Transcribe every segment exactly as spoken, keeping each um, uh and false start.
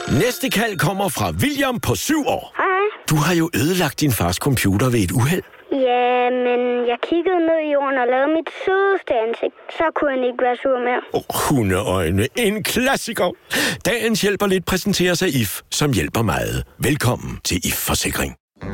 Næste kald kommer fra William på syv år. Hej. Du har jo ødelagt din fars computer ved et uheld. Ja, men jeg kiggede ned i jorden og lavede mit sødeste ansigt. Så kunne han ikke være sur mere. Oh, hundeøjne. En klassiker. Dagens hjælper lidt præsenteres af I F, som hjælper meget. Velkommen til I F Forsikring.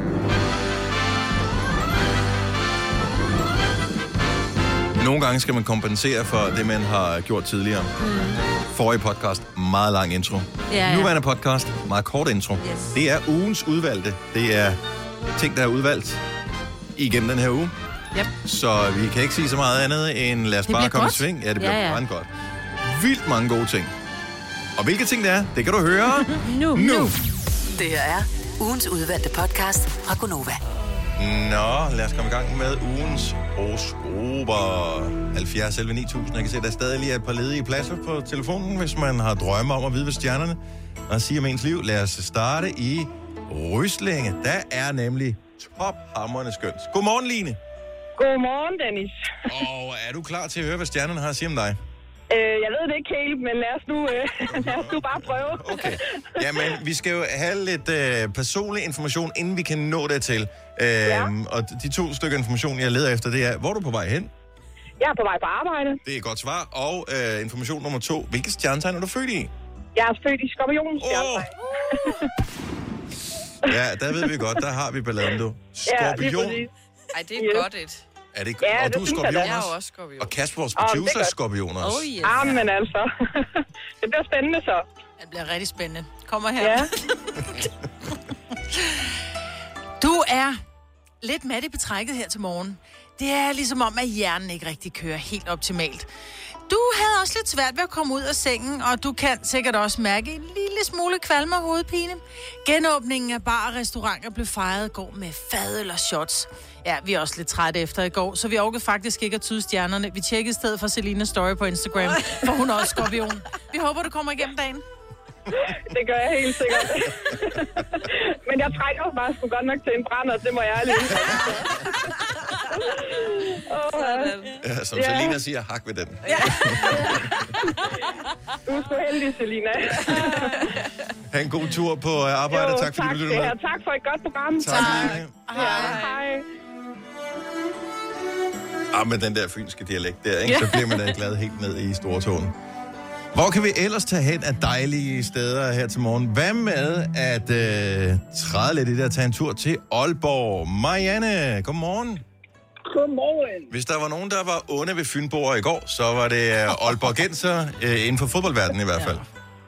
Nogle gange skal man kompensere for det, man har gjort tidligere. Mm. Forrige podcast, meget lang intro. Ja, ja. Nuværende podcast, meget kort intro. Yes. Det er ugens udvalgte. Det er ting, der er udvalgt igennem den her uge. Yep. Så vi kan ikke sige så meget andet end lad os bare komme i sving. Ja, det bliver ja, ja. meget godt. Vildt mange gode ting. Og hvilke ting det er, det kan du høre nu. nu. Det her er ugens udvalgte podcast fra Gonova. Nå, lad os komme i gang med ugens horoskoper. halvfjerds elleve ni tusind. Jeg kan se, at der stadig lige er et par ledige pladser på telefonen, hvis man har drømme om at vide, hvad stjernerne og sige om ens liv. Lad os starte i Ryslinge. Der er nemlig tophamrende skønt. Godmorgen, Line. Godmorgen, Dennis. Og er du klar til at høre, hvad stjernerne har at sige om dig? Øh, jeg ved det ikke helt, men lad os nu, øh, lad os nu bare prøve. Okay. Jamen, vi skal jo have lidt øh, personlig information, inden vi kan nå det til. Øh, ja. Og de to stykker information, jeg leder efter, det er, hvor er du på vej hen? Jeg er på vej på arbejde. Det er et godt svar. Og øh, information nummer to. Hvilket stjernetegn er du født i? Jeg er født i skorpionens stjernetegn. Ja, der ved vi godt. Der har vi balladen, du. Skorpion. Ja, Ej, det er Yes. godt et. Er det, Ja, og det du er synes jeg skorpion da. Jeg er også? jo også skorpion. Og Kasper, vores Åh, det er producer, er godt. skorpion også. Oh, yes. Ah, men altså. Det bliver spændende så. Det bliver rigtig spændende. Kommer her. Ja. Du er lidt mat i betrækket her til morgen. Det er ligesom om, at hjernen ikke rigtig kører helt optimalt. Du havde også lidt svært ved at komme ud af sengen, og du kan sikkert også mærke en lille smule kvalme og hovedpine. Genåbningen af bar og restauranter blev fejret i går med fadøl og shots. Ja, vi er også lidt trætte efter i går, så vi orkede faktisk ikke at tyde stjernerne. Vi tjekkede i stedet for Selinas story på Instagram, for hun er også skorpion. Vi håber, du kommer igennem dagen. Det gør jeg helt sikkert. Men jeg trænger jo bare sgu godt nok til en brænder, det må jeg ærligt. Oh, Ja, som Ja. Selina siger, hak ved den. du er så heldig, Selina. Ha' en god tur på arbejde. Jo, Tak fordi tak, du lyttede det med. her. Tak for et godt program. Tak. Hej. Ja, hej. Ah, med den der fynske dialekt der, ikke? Så bliver man da glad helt ned i stortåen. Hvor kan vi ellers tage hen af dejlige steder her til morgen? Hvad med at øh, træde lidt i det og tage en tur til Aalborg? Marianne, godmorgen. Godmorgen. Hvis der var nogen, der var onde ved Fynboer i går, så var det øh, Aalborgenser, øh, inden for fodboldverdenen i hvert fald.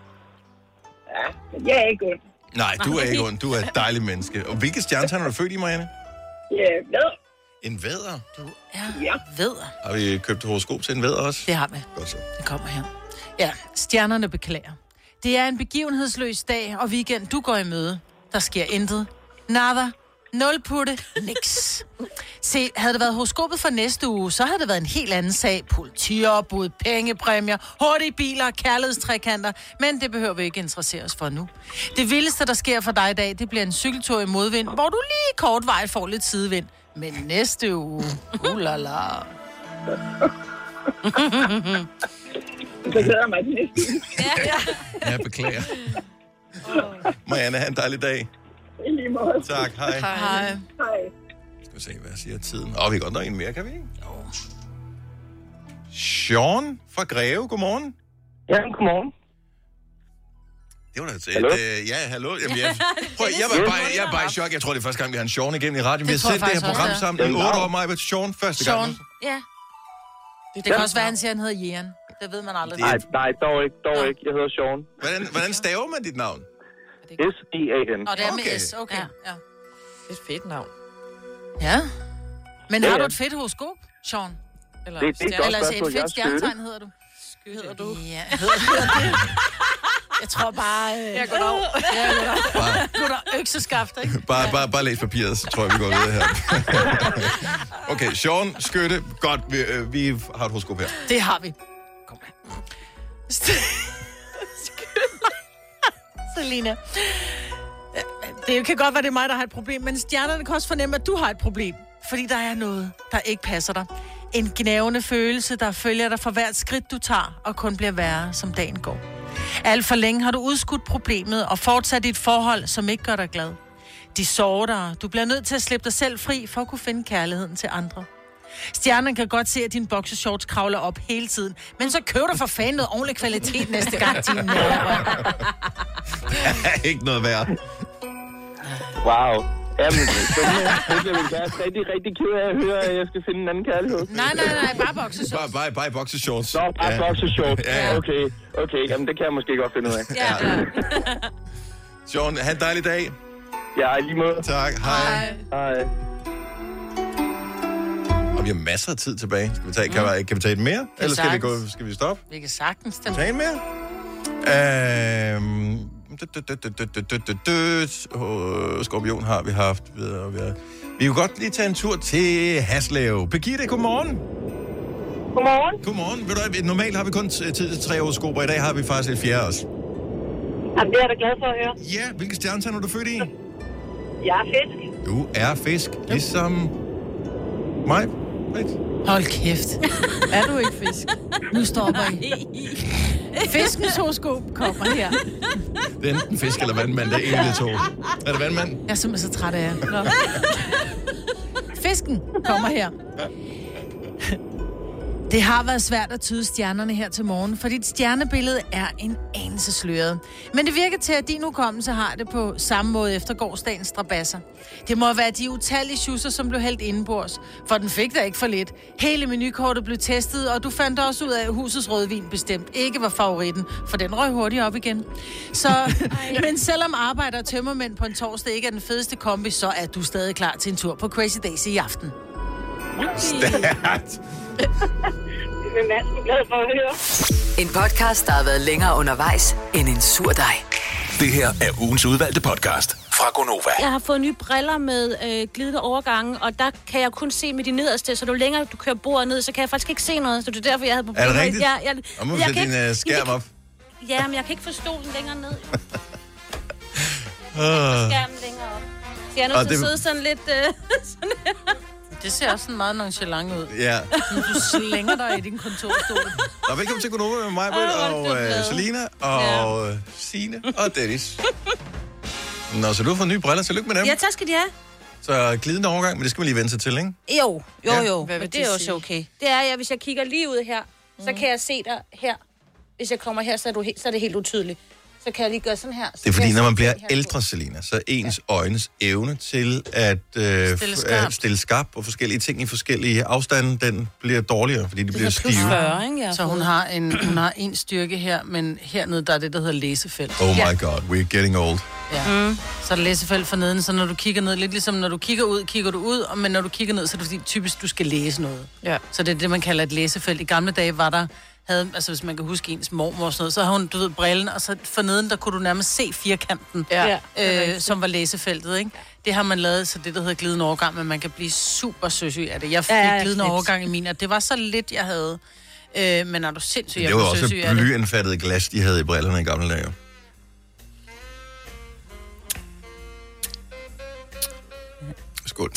Jeg er ikke ond. Nej, du er ikke ond. Du er et dejligt menneske. Og hvilke stjernetegn er du født i, Marianne? Ja, hvad? En vædder. Du er Ja. vædder. Har vi købt horoskop til en vædder også? Det har vi. Godt så. Det kommer her. Ja, stjernerne beklager. Det er en begivenhedsløs dag og weekend, du går i møde. Der sker intet. Nada. Nul putte. Niks. Se, havde det været horoskopet for næste uge, så havde det været en helt anden sag. Politiopbud, pengepræmier, hurtige biler, kærlighedstrekanter. Men det behøver vi ikke interessere os for nu. Det vildeste, der sker for dig i dag, det bliver en cykeltur i modvind, hvor du lige kort vej får lidt sidevind. Men næste uge, ulala. Så glæder jeg mig til næste uge. Ja, jeg beklager. Marianne, have en dejlig dag. I lige måde. Tak, hej. Hej. Hej. Skal vi se, hvad siger tiden? Åh, oh, vi kan godt nå en mere, kan vi ikke? Jo. Sean fra Greve, godmorgen. Ja, godmorgen. Det var da et... Hallo? Øh, ja, hallo. Jamen, jeg, prøv, jeg, var bare, jeg er bare i chok. Jeg tror, det er første gang, vi har en Sean igennem i radioen. Vi har tror jeg sendt det her faktisk program også, sammen i ja. otte år, mig med Sean første gang. Sean. Ja. Det kan også være, han siger, han hedder Jæren. Det ved man aldrig. Det er- Nej, nej, dog ikke, dog ikke. Jeg hedder Sean. Hvordan, hvordan staver man dit navn? S I A N. Og det er med Okay. S, okay. Ja. Ja. Det er et fedt navn. Ja. Men Ja, har ja. du et fedt horoskop, Sean? Eller Det- det er stjerne- godt Eller altså, spørgsmål. et Jeg er fedt stjernetegn hedder du? Hedder du? Ja, hedder det? Jeg tror bare... Øh... Ja, goddag. Ja, goddag. Goddag, økseskaft, ikke? Bare, bare, bare læs papiret, så tror jeg, vi går videre her. Okay, Sean, skytte. Godt, vi, øh, vi har et horoskop her. Det har vi. Kom her. Selina. Det kan godt være, det er mig, der har et problem, men stjernerne kan også fornemme, at du har et problem. Fordi der er noget, der ikke passer dig. En gnævende følelse, der følger dig for hvert skridt, du tager, og kun bliver værre, som dagen går. Alt for længe har du udskudt problemet og fortsat dit forhold, som ikke gør dig glad. De sårer dig. Du bliver nødt til at slippe dig selv fri for at kunne finde kærligheden til andre. Stjernen kan godt se, at din boxershorts kravler op hele tiden, men så køb dig for fanden noget ordentlig kvalitet næste gang, din nærrør. Ikke noget værd. Wow. Jamen, det er min kæreste rigtig, rigtig ked af at høre, at jeg skal finde en anden kærlighed. Nej, nej, nej, bare boxershorts. Bare, bare, bare boxershorts. Nå, bare ja. boxershorts. Ja, ja. Okay, okay. Jamen, det kan jeg måske godt finde ud af. Ja, ja. Sean, have en dejlig dag. Ja, i lige måde. Tak, hej. Hej. Og vi har masser af tid tilbage. Skal vi tage, kan, vi, kan vi tage et mere? Eller skal vi, gå, skal vi stoppe? Vi kan sagtens den. Tage en mere? Øhm... Skorpion har vi haft. Vi Vi kan godt lige tage en tur til Haslev. Birgitte, godmorgen. Godmorgen. Godmorgen. Ved du, hvad, normalt har vi kun tid til tre horoskoper. I dag har vi faktisk et fjerde også. Jamen, det er jeg da glad for at høre. Ja, hvilke stjernetegn er du født i? Jeg er fisk. Du er fisk, ligesom mig. Hold kæft. Er du ikke fisk? Nu stopper I. Fiskens horoskop kommer her. Det er enten fisk eller vandmand, det er en af de to. Er det vandmand? Jeg er simpelthen så træt af jer. Nå. Fisken kommer her. Det har været svært at tyde stjernerne her til morgen, for dit stjernebillede er en anelse sløret. Men det virker til, at din hukommelse har det på samme måde efter gårsdagens strabasser. Det må være de utallige schusser, som blev hældt indenbords, for den fik der ikke for lidt. Hele menukortet blev testet, og du fandt også ud af, at husets rødvin bestemt ikke var favoritten, for den røg hurtigt op igen. Så, men selvom arbejder og tømmermænd på en torsdag ikke er den fedeste kombi, så er du stadig klar til en tur på Crazy Daisy i aften. Stærkt. Det er næsten glad for at høre. En podcast, der har været længere undervejs end en sur dej. Det her er ugens udvalgte podcast fra Gonova. Jeg har fået nye briller med øh, glidende overgange, og der kan jeg kun se med de nederste, så jo længere du kører bordet ned, så kan jeg faktisk ikke se noget, så det er derfor, jeg havde problemer. Er det rigtigt? Jeg, jeg, Og må vi jeg sætte kan din ikke- uh, skærm op. Ja, men jeg kan ikke få stolen længere ned. Uh. Skærmen længere op. Så jeg er nødt Og til at det- sidde sådan lidt... Øh, sådan her. Det ser også sådan meget nonchalant ud. Ja. Du slænger dig i din kontorstol. Og velkommen til Gonova med mig, Britt, Åh, og hvor er du uh, glad. Selina, og ja. Signe, og Dennis. Nå, så du har fået nye briller. Tillykke med dem. Ja, tak skal de have. Så glidende overgang, men det skal man lige vende sig til, ikke? Jo, jo, Ja. jo. Hvad Men vil det er det også sige? okay. Det er, ja, hvis jeg kigger lige ud her, så kan jeg se dig her. Hvis jeg kommer her, så er, du he- så er det helt utydeligt. Så kan jeg lige gøre sådan her. Så Det er fordi, kan jeg når man se bliver det her. ældre, Selina, så er ens øjnes evne til at øh, Stille f- skarpt. at stille skarp på forskellige ting i forskellige afstande, den bliver dårligere, fordi de bliver Det er plus stive. fyrre, ikke? Jeg har Så hun fået. har en, hun har en styrke her, men hernede, der er det, der hedder læsefelt. Oh my Ja. god, we're getting old. Ja. Mm. Så er der læsefelt for neden, så når du kigger ned, lidt ligesom når du kigger ud, kigger du ud, og men når du kigger ned, så er det fordi, typisk, du skal læse noget. Ja. Så det er det, man kalder et læsefelt. I gamle dage var der, havde, altså hvis man kan huske ens mormor og sådan noget, så havde hun, du ved, brillen, og så for neden, der kunne du nærmest se firkanten, Ja. Ja. øh, som var læsefeltet, ikke? Det har man lavet, så det, der hedder glidende overgang, men man kan blive super søsyg af det. Jeg fik Ja, ja, ja, glidende lidt. overgang i min, og det var så lidt, jeg havde. Øh, men er du sindssyg, jeg Det var blev også søsyg af et det. blyindfattet glas, de havde i brillerne i gamle dage. Skål.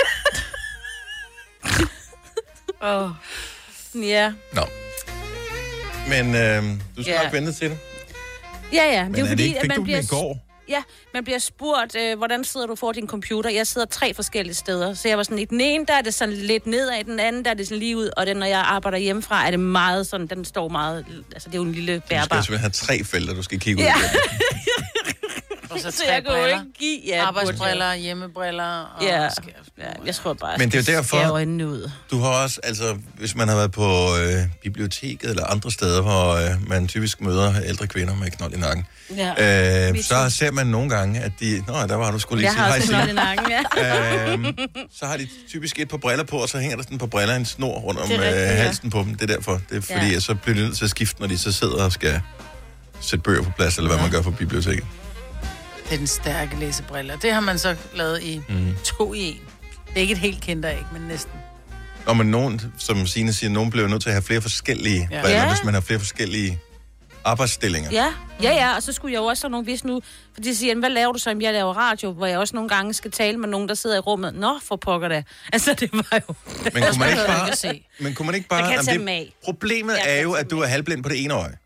Åh. Ja. Nå. Men øh, du skal Ja. nok vente til det. Ja, ja. Men Det er jo er det fordi, ikke, at fik man du den bliver... i går? Ja, man bliver spurgt, øh, hvordan sidder du for din computer? Jeg sidder tre forskellige steder. Så jeg var sådan, i den ene, der er det sådan lidt nedad, i den anden, der er det sådan lige ud, og den, når jeg arbejder hjemmefra, er det meget sådan, den står meget, altså det er jo en lille Du skal bærbar. simpelthen have tre felter, du skal kigge ud Ja. igennem. Og så Så tre jeg kan jo briller. ikke give... Ja, Arbejdsbriller, hjemmebriller og Ja, skær- ja, jeg tror bare, Men det er jo derfor- skære øjnene ud. Du har også, altså, hvis man har været på øh, biblioteket eller andre steder, hvor øh, man typisk møder ældre kvinder med knold i nakken, Ja. øh, Me så too. ser man nogle gange, at de... Nå, der var du skulle lige Jeg sige har hej, også Signe. knold i nakken, ja. øhm, så har de typisk et par briller på, og så hænger der sådan på briller en snor rundt om Det er rigtigt, øh, ja. halsen på dem. Det er derfor. Det er fordi, Ja. ja. så bliver de nødt til at skifte, når de så sidder og skal sætte bøger på plads, eller hvad Ja. man gør på biblioteket. Det er den stærke læsebriller. Det har man så lavet i Mm. to i en. Det er ikke et helt kinderæg, men næsten. Og men nogen, som Signe siger, nogen bliver nødt til at have flere forskellige Ja. ja. briller, Ja. hvis man har flere forskellige arbejdsstillinger. Ja, ja, ja, og så skulle jeg jo også have nogle vis nu, for de siger, hvad laver du så? Jamen, jeg laver radio, hvor jeg også nogle gange skal tale med nogen, der sidder i rummet. Nå, for pokker da. Altså, det var jo... Men kunne man ikke Jeg bare... kan se. Men kunne man ikke bare... Jeg kan Jamen, tage det- dem af. Problemet Jeg er kan jo, tage at du er halvblind på det ene øje.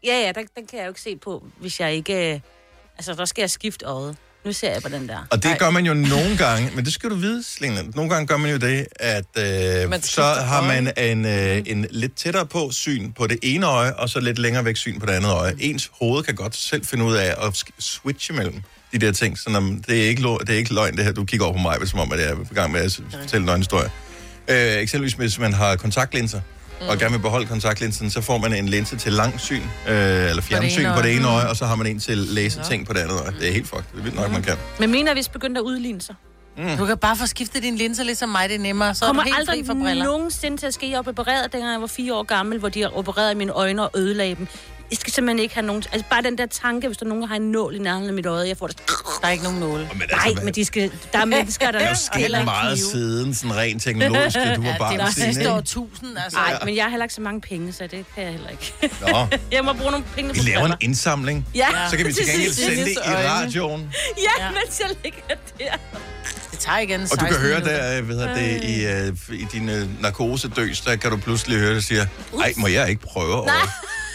Ja, ja, den, den kan jeg jo ikke se på, hvis jeg ikke... Øh, altså, der skal jeg skifte øjet. Nu ser jeg på den der. Og det Ej. gør man jo nogle gange, men det skal du vide, Selina. Nogle gange gør man jo det, at øh, så har man en, øh, en lidt tættere på syn på det ene øje, og så lidt længere væk syn på det andet øje. Ens hoved kan godt selv finde ud af at switche mellem de der ting. Så når, det, er ikke, det er ikke løgn, det her. Du kigger over på mig, som om at jeg er i gang med at fortælle en historie. Øh, eksempelvis, hvis man har kontaktlinser, mm. og gerne vil beholde kontaktlinsen, så får man en linse til lang syn, øh, eller fjernsyn på, på det ene øje, og så har man en til læse ting på det andet øje. Det er helt fucked. Det er vildt nok, man kan. Men mener, at vi begyndt at udligne sig? Mm. Du kan bare få skiftet dine linser lidt som mig, det er nemmere. Så kommer er du helt fri for briller. Aldrig nogensinde til at ske. Jeg opererede, dengang jeg var fire år gammel, hvor de har opereret mine øjne og ødelagde dem. Jeg skal simpelthen ikke have nogen... Altså bare den der tanke, hvis der er nogen, der har en nål i nærheden af mit øje, jeg får det... Der er ikke nogen nåle. Men altså, Nej, men de skal... Der er mennesker, der... Det er jo sket meget siden, sådan rent teknologisk. Du har ja, bare det var sidste år tusind, altså. Nej, men jeg har heller ikke så mange penge, så det kan jeg heller ikke. Nå. Jeg må bruge nogle penge Vi på laver en indsamling. Ja. Så kan vi til gengæld sende det i radioen. Ja, mens jeg ligger der. Det tager igen og du kan høre der, hvad hedder det, i, uh, i din uh, narkosedøs, der kan du pludselig høre, der siger, ej, må jeg ikke prøve? Nej.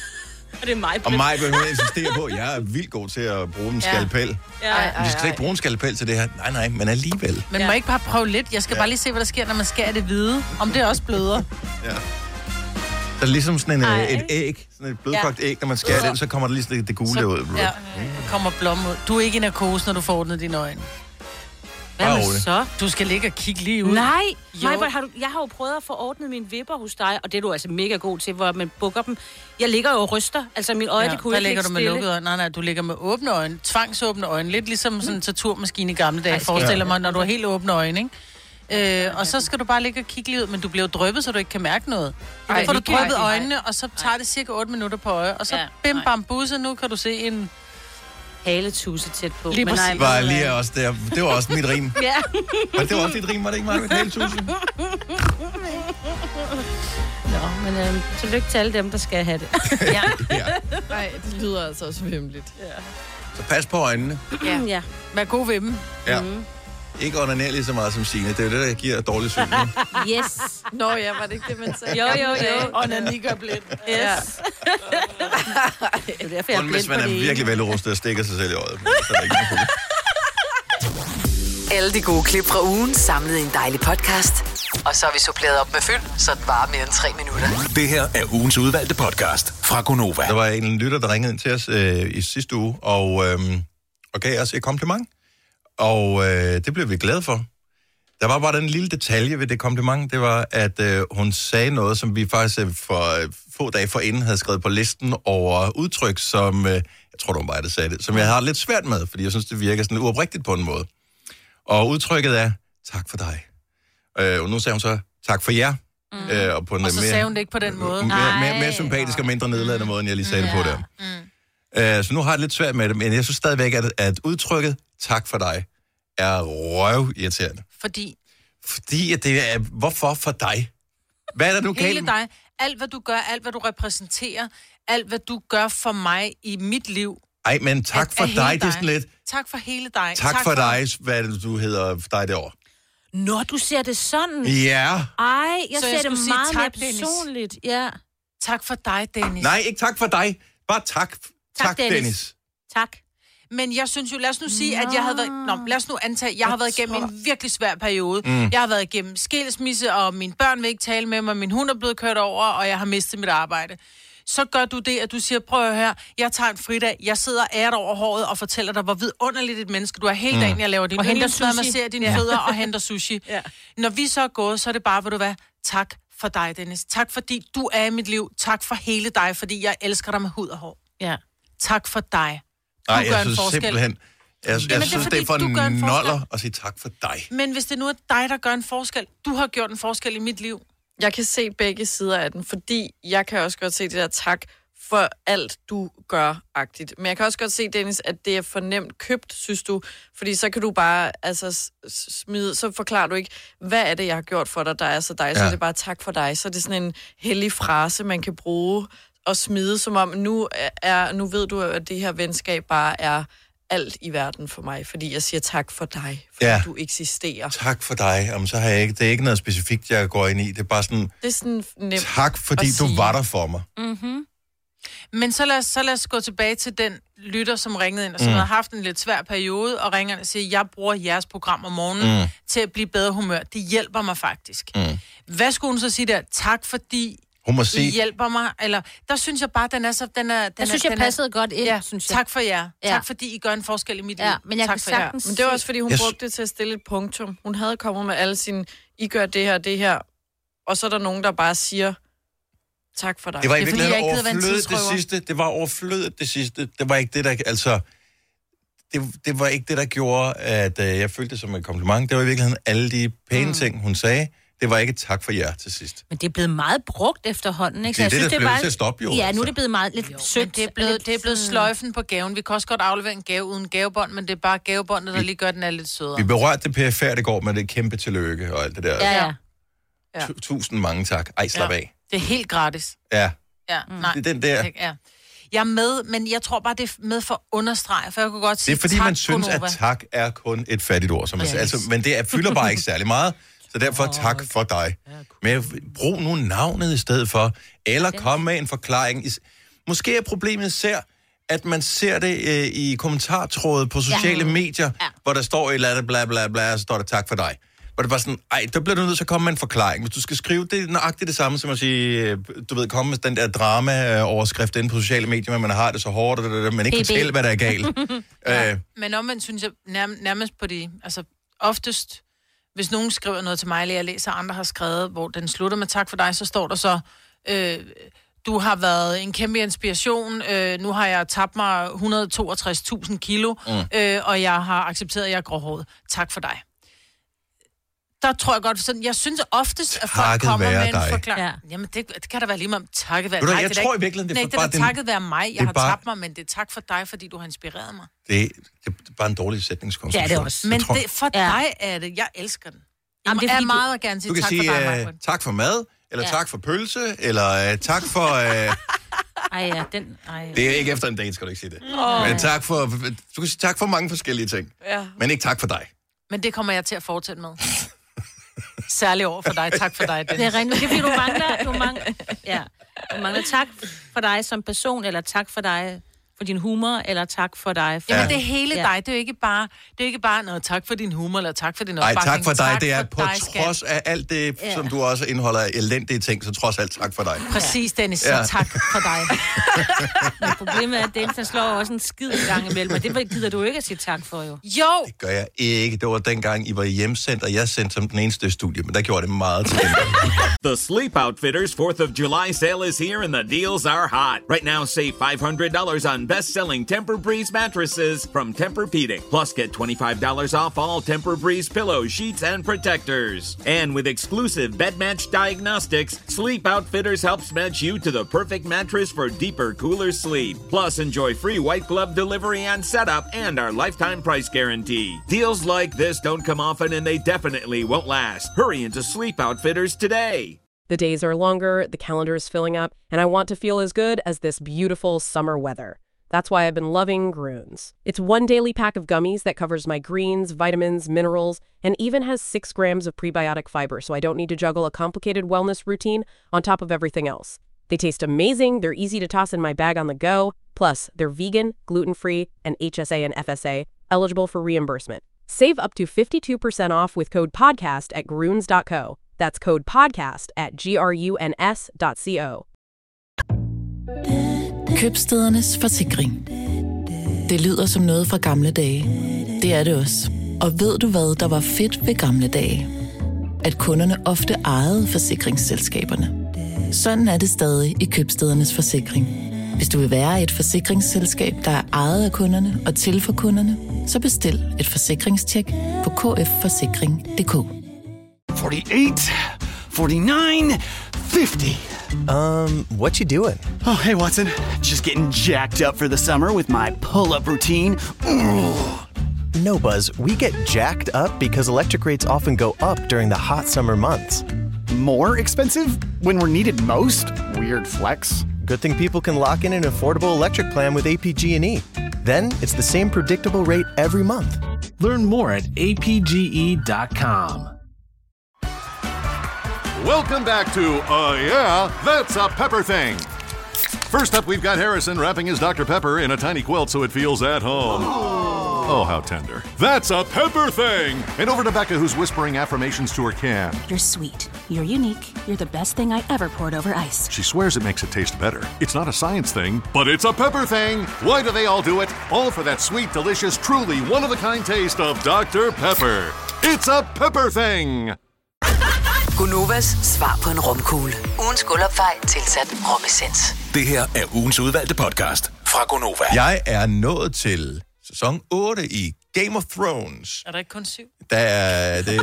Og det er mig. Og mig vil hun insistere på, jeg er vildt god til at bruge en skalpel. Ja. Ja. Men du skal ikke bruge en skalpel til det her. Nej, nej, men alligevel. Men må ikke bare prøve lidt? Jeg skal ja. bare lige se, hvad der sker, når man skærer det hvide. Om det også bløder. Ja. Der er ligesom sådan en, et æg, sådan et blødkogt ja. æg, når man skærer ja. det, så kommer der lige sådan det gule så, ud. Ja, der kommer blom ud. Du er ikke i narkose, når du får ordnet dine øjne. Hvad med så? Du skal ligge og kigge lige ud. Nej, Majbert, har du, jeg har jo prøvet at få ordnet mine vipper hos dig, og det er du altså mega god til, hvor man bukker dem. Jeg ligger jo og ryster, altså mine øjne, ja, det kunne ikke ligge stille. Der ligger du med lukkede øjne. Nej, nej, du ligger med åbne øjne, tvangsåbne øjne, lidt ligesom sådan en torturmaskine i gamle dage, forestiller mig, når du har helt åbne øjne, ikke? Øh, og så skal du bare ligge og kigge lige ud, men du bliver jo drøbet, så du ikke kan mærke noget. Ej, får du drøbet øjnene, og så tager det cirka otte minutter på øje, og så ja, bim bam busse, nu kan du se en... Haletuse tæt på. Lige præcis. Det var lige også der. Det var også mit rim. Ja. Og det var også dit rim, var det ikke meget med haletuse? Nå, men øh, tillykke til alle dem, der skal have det. Ja. ja. Nej, det lyder altså også vimmeligt. Ja. Så pas på øjnene. Ja. ja. Vær god ved dem. Ja. Mm. Ikke onaner lige så meget som Signe. Det er jo det, der giver dårlig syn. Yes. Nå ja, var det ikke det, man sagde? Jo, jo, jo. Onani gør blind. Yes. Ja. Det er derfor, jeg er blind hvis man er virkelig velrustet og stikker sig selv i øjet. Så er der ikke noget. Alle de gode klip fra ugen samlet i en dejlig podcast. Og så har vi suppleret op med fyld, så det varer mere end tre minutter. Det her er ugens udvalgte podcast fra Gonova. Der var en lytter, der ringede ind til os øh, i sidste uge, og, øh, og gav os et kompliment. Og øh, det blev vi glade for. Der var bare den lille detalje ved det kompliment, det var, at øh, hun sagde noget, som vi faktisk øh, for øh, få dage forinden havde skrevet på listen over udtryk, som, øh, jeg tror, det var mig, der sagde det, som jeg har lidt svært med, fordi jeg synes, det virker sådan uoprigtigt på en måde. Og udtrykket er, tak for dig. Øh, og nu sagde hun så, tak for jer. Mm. Øh, og, på en, og så mere, sagde hun det ikke på den måde. Mere, mere, mere sympatisk og mindre nedladende måde, end jeg lige sagde ja. det på der. Mm. Øh, så nu har jeg lidt svært med det, men jeg synes stadigvæk, at, at udtrykket, tak for dig, er røvirriterende. Fordi? Fordi at det er, hvorfor for dig? Hvad er der nu galt? Hele dig. Alt, hvad du gør, alt, hvad du repræsenterer, alt, hvad du gør for mig i mit liv. Ej, men tak for dig, dig, det er sådan lidt... Tak for hele dig. Tak, tak for, for dig, hvad er det, du hedder dig derovre? Nå, du ser det sådan? Ja. Ej, jeg så ser jeg det sige, meget tak, mere personligt. Ja. Tak for dig, Dennis. Nej, ikke tak for dig. Bare tak. Tak, tak Dennis. Dennis. Tak. Men jeg synes jo, lad os nu sige, Nå. at jeg havde været... Nå, lad os nu antage, at jeg har været igennem en virkelig svær periode. Mm. Jeg har været igennem skilsmisse, og mine børn vil ikke tale med mig, min hund er blevet kørt over, og jeg har mistet mit arbejde. Så gør du det, at du siger, prøv at høre, jeg tager en fridag, jeg sidder æret over håret og fortæller dig, hvor vidunderligt et menneske du er hele dagen, jeg laver din yndlingsmad, masserer dine ja. fødder og henter sushi. Ja. Når vi så er gået, så er det bare, hvor du hvad, tak for dig, Dennis. Tak fordi du er i mit liv. Tak for hele dig, fordi jeg elsker dig med hud og hår. Ja. Tak for dig. Nej, jeg synes simpelthen, jeg, jeg Jamen, synes, det er, det er for noller at sige tak for dig. Men hvis det nu er dig, der gør en forskel, du har gjort en forskel i mit liv. Jeg kan se begge sider af den, fordi jeg kan også godt se det der tak for alt, du gør-agtigt. Men jeg kan også godt se, Dennis, at det er for nemt købt, synes du. Fordi så kan du bare altså, smide, så forklarer du ikke, hvad er det, jeg har gjort for dig, der er så dig. Ja. Så er det bare tak for dig. Så er det sådan en hellig frase, man kan bruge og smide, som om nu, er, nu ved du, at det her venskab bare er alt i verden for mig, fordi jeg siger tak for dig, fordi ja. du eksisterer. Tak for dig. Jamen, så har jeg ikke, det er ikke noget specifikt, jeg går ind i. Det er bare sådan, det er sådan nemt tak fordi du var der for mig. Mm-hmm. Men så lad, os, så lad os gå tilbage til den lytter, som ringede ind, og som mm. har haft en lidt svær periode, og ringer og siger, jeg bruger jeres program om morgenen mm. til at blive bedre humør. Det hjælper mig faktisk. Mm. Hvad skulle hun så sige der? Tak fordi hun må sige... I hjælper mig. Eller, der synes jeg bare, den er så... Den er, den jeg synes, er, jeg passede er, godt ind, ja, synes jeg. Tak for jer. Ja. Tak fordi I gør en forskel i mit ja, liv. Men jeg tak kan for jer. Men det var også, fordi hun yes. brugte det til at stille et punktum. Hun havde kommet med alle sine, I gør det her, det her. Og så er der nogen, der bare siger... Tak for dig. Det var i virkeligheden overflødet det sidste. Det var overflødet det sidste. Det var ikke det, der... Altså, det, det var ikke det, der gjorde, at uh, jeg følte det som et kompliment. Det var i virkeligheden alle de pæne mm. ting, hun sagde. Det var ikke tak for jer til sidst. Men det er blevet meget brugt efterhånden, ikke? Så det er jeg det, synes, der det blev til at stoppe, jo. Ja, altså. nu er det blevet meget lidt sødt. Det er blevet, det er blevet sløjfen på gaven. Vi kan også godt aflevere en gave uden gavebånd, men det er bare gavebåndet, der lige gør den er lidt sødere. Vi berørte det pæfærdigt i går med det kæmpe tillykke og alt det der. Ja, ja. ja. Tusind mange tak. Ej, slap ja. af. Det er helt gratis. Ja. Ja, nej. Det er den der... Ja. Jeg er med, men jeg tror bare, det er med for at understrege, for jeg kunne godt sige tak. Det er fordi, tak, man synes, Gunova. at tak er kun et fattigt ord. Som yes. altså, men det er, fylder bare ikke særlig meget, så derfor tak for dig. Men brug nu navnet i stedet for, eller kom med en forklaring. Måske er problemet især, at man ser det øh, i kommentartrådet på sociale ja. medier, ja. hvor der står et eller andet bla bla bla, og så står der tak for dig. Hvor det bare sådan, ej, der bliver du nødt til at komme med en forklaring. Hvis du skal skrive, det er nøjagtigt det samme som at sige, du ved, komme med den der drama-overskrift inde på sociale medier, men man har det så hårdt, og man ikke fortæller, hvad der er galt. ja. øh. Men omvendt synes jeg nærm- nærmest på de, altså oftest, hvis nogen skriver noget til mig, eller jeg læser, andre har skrevet, hvor den slutter med tak for dig, så står der så, øh, du har været en kæmpe inspiration, øh, nu har jeg tabt mig et hundrede og toogtres tusind kilo, mm. øh, og jeg har accepteret, at jeg er gråhåret. Tak for dig. Der tror jeg godt, sådan, jeg synes oftest, at folk kommer med en dig. forklaring. Ja. Jamen, det, det kan da være lige med takket være mig. Jeg det tror i virkeligheden, det er nej, bare... Nej, det er takket være mig. Jeg har bare... tabt mig, men det er tak for dig, fordi du har inspireret mig. Det, det er bare en dårlig sætningskonstruktion. Ja, det er også. Men tror... det, for ja. dig er det. Jeg elsker den. Jeg Jamen, det er meget at gerne sige tak sige, for dig, Michael. Du kan sige tak for mad, eller ja. tak for pølse, eller uh, tak for... Uh... Ej, ja, den... Ej. Det er ikke efter en date, skal du ikke sige det. Oh. Men tak for... Du kan sige tak for mange forskellige ting. Ja. Men ikke tak for dig. Men det kommer jeg til at fortsætte med. Særligt over for dig. Tak for dig, Dennis. Det er rent. Det er fordi, du mangler, du mangler, ja, du mangler tak for dig som person, eller tak for dig for din humor, eller tak for dig. For... Jamen, det er hele ja. dig. Det er jo ikke bare, det er ikke bare noget tak for din humor, eller tak for din opbakning. Nej, tak for dig. Tak det er på på dig, trods skat. af alt det, ja. som du også indeholder af elendige ting, så trods alt tak for dig. Præcis, Dennis. Ja. Så tak for dig. Men problemet er, at Dennis, der slår også en skid i gang imellem, og det gider du ikke at sige tak for, jo. Jo! Det gør jeg ikke. Det var dengang, I var hjemsendt, og jeg sendte som den eneste studie, men der gjorde det meget til. The Sleep Outfitters fourth of July sale is here and the deals are hot. Right now, save five hundred dollars on best-selling Tempur-Breeze mattresses from Tempur-Pedic. Plus, get twenty-five dollars off all Tempur-Breeze pillows, sheets, and protectors. And with exclusive bed match diagnostics, Sleep Outfitters helps match you to the perfect mattress for deeper, cooler sleep. Plus, enjoy free white glove delivery and setup and our lifetime price guarantee. Deals like this don't come often and they definitely won't last. Hurry into Sleep Outfitters today. The days are longer, the calendar is filling up, and I want to feel as good as this beautiful summer weather. That's why I've been loving Grüns. It's one daily pack of gummies that covers my greens, vitamins, minerals, and even has six grams of prebiotic fiber, so I don't need to juggle a complicated wellness routine on top of everything else. They taste amazing, they're easy to toss in my bag on the go, plus they're vegan, gluten-free, and H S A and F S A, eligible for reimbursement. Save up to fifty-two percent off with code PODCAST at Grüns dot co. That's code PODCAST at G R U N S dot co. Købstædernes forsikring. Det lyder som noget fra gamle dage. Det er det også. Og ved du hvad, der var fedt ved gamle dage? At kunderne ofte ejede forsikringsselskaberne. Sådan er det stadig i Købstædernes forsikring. Hvis du vil være et forsikringsselskab, der er ejet af kunderne og til for kunderne, så bestil et forsikringstjek på k f forsikring punktum d k. forty-eight, forty-nine, fifty. Um, what you doing? Oh, hey, Watson. Just getting jacked up for the summer with my pull-up routine. Ooh. No, Buzz. We get jacked up because electric rates often go up during the hot summer months. More expensive when we're needed most? Weird flex. Good thing people can lock in an affordable electric plan with A P G and E. Then it's the same predictable rate every month. Learn more at A P G E dot com. Welcome back to Uh Yeah, That's a Pepper Thing. First up, we've got Harrison wrapping his Doctor Pepper in a tiny quilt so it feels at home. Oh, how tender. That's a pepper thing! And over to Becca, who's whispering affirmations to her can. You're sweet. You're unique. You're the best thing I ever poured over ice. She swears it makes it taste better. It's not a science thing, but it's a pepper thing. Why do they all do it? All for that sweet, delicious, truly one-of-a-kind taste of Doctor Pepper. It's a pepper thing! Gonovas svar på en romkugle. Ugens guldopfej tilsat romessens. Det her er ugens udvalgte podcast fra Gonova. Jeg er nået til sæson otte i Game of Thrones. Er der ikke kun syv? Der er, det,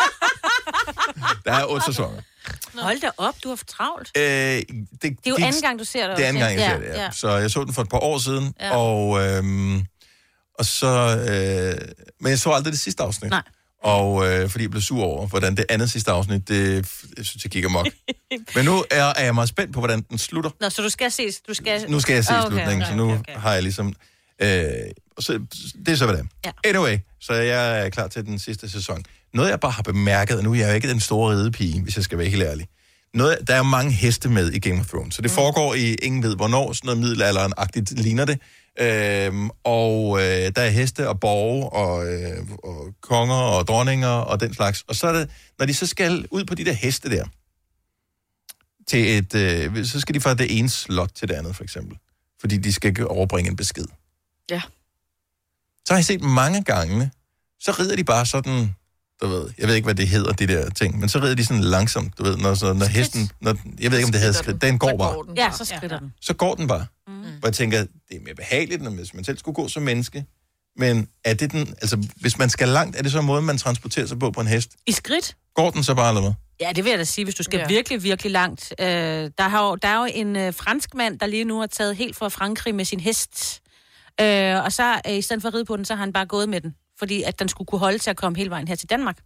der er otte sæsoner. Hold da op, du har for travlt. Øh, det, det er jo anden gang, du ser det. Det er anden gang, jeg ja, ser det, ja. ja. Så jeg så den for et par år siden, Ja. og, øhm, og så... Øh, men jeg så aldrig det sidste afsnit. Nej. Og øh, fordi jeg blev sur over, hvordan det andet sidste afsnit, det jeg synes jeg gik amok. Men nu er, er jeg meget spændt på, hvordan den slutter. Nå, så du skal ses. Du skal... Nu skal jeg se Ah, okay, slutningen, okay, så nu okay, okay. har jeg ligesom... Øh, så, det er så, hvad det er. Ja. Anyway, så jeg er klar til den sidste sæson. Noget, jeg bare har bemærket, og nu er jeg jo ikke den store ridepige, hvis jeg skal være helt ærlig. Noget, der er mange heste med i Game of Thrones, så det mm. foregår i ingen ved hvornår, sådan noget middelalderen-agtigt ligner det. Øhm, og øh, der er heste og borge og, øh, og konger og dronninger og den slags. Og så er det, når de så skal ud på de der heste der, til et, øh, så skal de fra det ene slot til det andet, for eksempel. Fordi de skal ikke overbringe en besked. Ja. Så har jeg set mange gange, så rider de bare sådan, du ved, jeg ved ikke, hvad det hedder, de der ting, men så rider de sådan langsomt, du ved, når, så, når hesten, når, jeg ved ikke, om det hedder skridt, den går bare. Ja, så skrider den. Så går den bare. Mm. Hvor jeg tænker, det er mere behageligt, end hvis man selv skulle gå som menneske. Men er det den, altså, hvis man skal langt, er det så en måde, man transporterer sig på på en hest? I skridt? Går den så bare, eller hvad? Ja, det vil jeg da sige, hvis du skal Ja. ja. virkelig, virkelig langt. Øh, der, har jo, der er jo en øh, fransk mand, der lige nu har taget helt fra Frankrig med sin hest. Øh, og så øh, i stedet for at ride på den, så har han bare gået med den. Fordi at den skulle kunne holde til at komme hele vejen her til Danmark.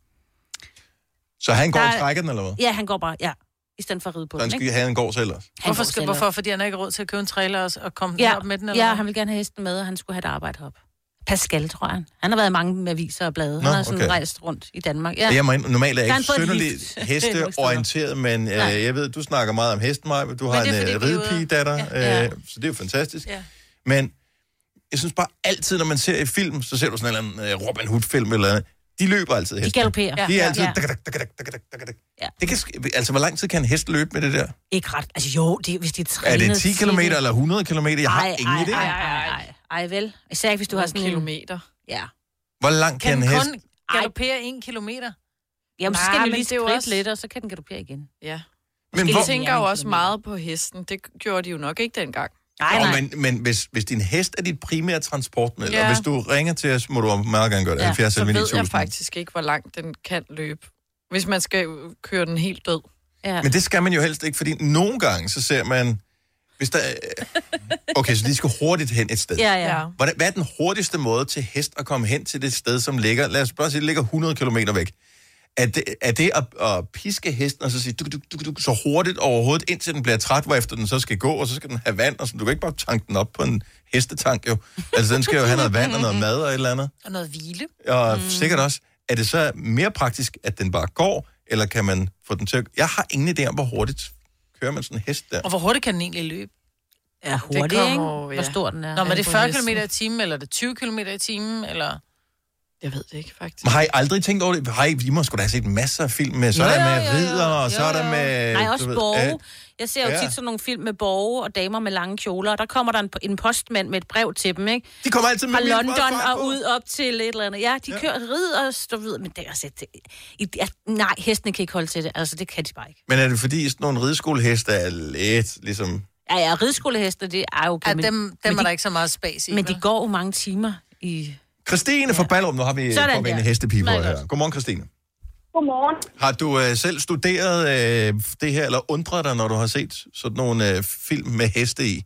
Så han går Der- og trækker den, eller hvad? Ja, han går bare, ja. I stedet for at ride på Så han den, skal ikke? have en gård selv også. Hvorfor, går skal, selv hvorfor? Fordi han har ikke råd til at købe en trailer og, og komme Ja, op med den? Eller ja, hvad? han vil gerne have hesten med, og han skulle have et arbejde op. Pascal, tror jeg. Han har været i mange aviser og blade. Han Nå, har sådan okay. rejst rundt i Danmark. Ja. Jeg må, ind- normalt er Der jeg har ikke han fået et synderligt lift. hesteorienteret, men øh, jeg ved, du snakker meget om hesten, Maja. Du har det er en fordi, øh, vi er ude- ridepigedatter, Ja. øh, så det er jo fantastisk. Ja. Men jeg synes bare altid, når man ser et film, så ser du sådan en eller anden øh, Robin Hood-film eller andet. De løber altid hesten. galopperer. De er Ja. altid... Ja. dak, dak, dak, dak, dak, dak, dak. Ja. Det kan, sk- altså, hvor lang tid kan en hest løbe med det der? Ikke ret. Altså jo, det, hvis de er Er trænet det ti til kilometer eller hundrede kilometer? Jeg har Ej, ingen ej, idé. Ej, ej, ej, ej, vel. Især ikke, hvis du har sådan en... kilometer. Ja. Hvor langt kan, Kan en den hest... kun galoppere en kilometer? Jamen, så Nej, skal den men lige det er jo skridt også- lidt, og så kan den galoppere igen. Ja. Men Men hvor- de tænker jo også meget på hesten. Det gjorde de jo nok ikke dengang. Nej, Nå, men, men hvis, hvis din hest er dit primære transportmiddel, Ja. og hvis du ringer til os, må du meget gerne gøre det. Ja, halvfjerds så elleve ni ved jeg tusind. faktisk ikke, hvor langt den kan løbe. Hvis man skal køre den helt død. Ja. Men det skal man jo helst ikke, fordi nogle gange, så ser man... Hvis der, er- okay, så de skal hurtigt hen et sted. Ja, ja. Hvordan, hvad er den hurtigste måde til hest at komme hen til det sted, som ligger... Lad os bare sige, det ligger hundrede kilometer væk. Er det, er det at, at piske hesten og så sige duk, duk, duk, duk, så hurtigt overhovedet, indtil den bliver træt, hvorefter den så skal gå, og så skal den have vand, og så du kan ikke bare tanke den op på en hestetank, jo. Altså, den skal jo have noget vand og noget mad og et eller andet. Og noget hvile. Og mm. sikkert også, er det så mere praktisk, at den bare går, eller kan man få den til at... Jeg har ingen idé om, hvor hurtigt kører man sådan en hest der. Og hvor hurtigt kan den egentlig løbe? Ja, hurtigt, ikke? Hvor stor den er. Nå, men er det På fyrre hesten. kilometer i timen, eller er det tyve kilometer i timen, eller... Jeg ved det ikke, faktisk. Men har I aldrig tænkt over det? Har I, I må sgu da have set masser af film med, så er Jo, der jo, med jo, jo. ridder, og så Jo, er der jo. med... Nej, du også ved, borge. øh, Jeg ser jo ja. tit sådan nogle film med borge og damer med lange kjoler, og der kommer der en, en postmand med et brev til dem, ikke? De kommer altid med Fra vildt meget London fart og på. ud op til et eller andet. Ja, de ja. kører rid og stå videre, men det er altså... Det, i, ja, nej, hestene kan ikke holde til det. Altså, det kan de bare ikke. Men er det fordi, sådan nogle rideskoleheste er lidt ligesom... Ja, ja, rideskoleheste, det er jo... Ja, men- dem, men dem er de- der ikke så meget spas i. Men de vel? går jo mange timer i... Christine fra Ballerup, nu har vi Sådan får vi en der. hestepige på Meget her. godt. Godmorgen, Christine. Godmorgen. Har du øh, selv studeret øh, det her, eller undret dig, når du har set sådan nogle øh, film med heste i?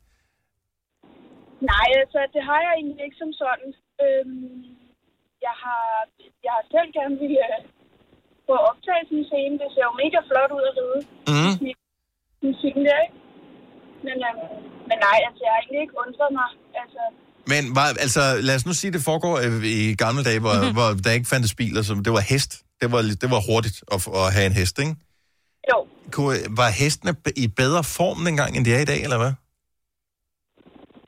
Nej, altså, det har jeg egentlig ikke som sådan. Øhm, jeg, har, jeg har selv gerne ville øh, få optaget sådan en scene. Det ser jo mega flot ud at ride. Mm. Musikken der, ikke? Men, øhm, men nej, altså, jeg har egentlig ikke undret mig. Altså, Men var, altså, lad os nu sige, det foregår øh, i gamle dage, hvor, mm-hmm. hvor der ikke fandtes biler, så det var hest. Det var, det var hurtigt at, at have en hest, ikke? Jo. Kunne, var hestene i bedre form dengang, end de er i dag, eller hvad?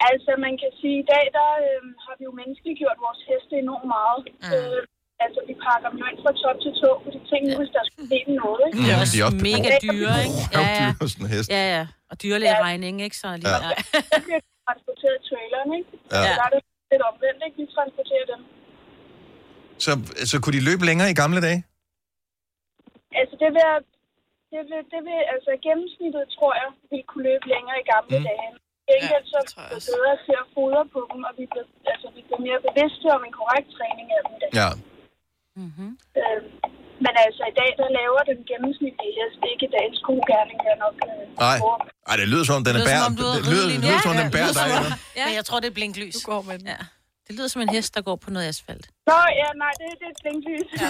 Altså, man kan sige, i dag, der øh, har vi jo menneskeliggjort vores heste enormt meget. Mm. Øh, altså, vi pakker dem jo ind fra top til tå, fordi ting nu, hvis der skulle ske noget, ikke? Det er Ja, også de er også mega begrundet. dyre, ikke? Det er jo dyre, sådan en hest. Ja, ja. Og dyrlægeregning, ikke? Så lige, Ja. ja. Det bliver transporteret i traileren, ikke? Ja. Så der er det lidt omvendt, ikke? Vi transporterer dem. Så, så kunne de løbe længere i gamle dage? Altså, det vil, det vil, det vil, altså gennemsnittet, tror jeg, vi kunne løbe længere i gamle mm. dage. Enkelt så er vi bedre til at fodre på dem, og vi bliver, altså, vi bliver mere bevidste om en korrekt træning af dem. Ja. Mm-hmm. Øh, men altså, i dag, der laver den gennemsnitlige hest ikke dagens gode gerning, der nok... Øh, Nej. Ej, det lyder som, den er bær. Det lyder, det lyder som, den bær dig. Ja, men jeg tror, det er blinklys. Du går med den. Ja. Det lyder som en hest, der går på noget asfalt. Nå, ja, nej, det, det er et blinklys. Ja.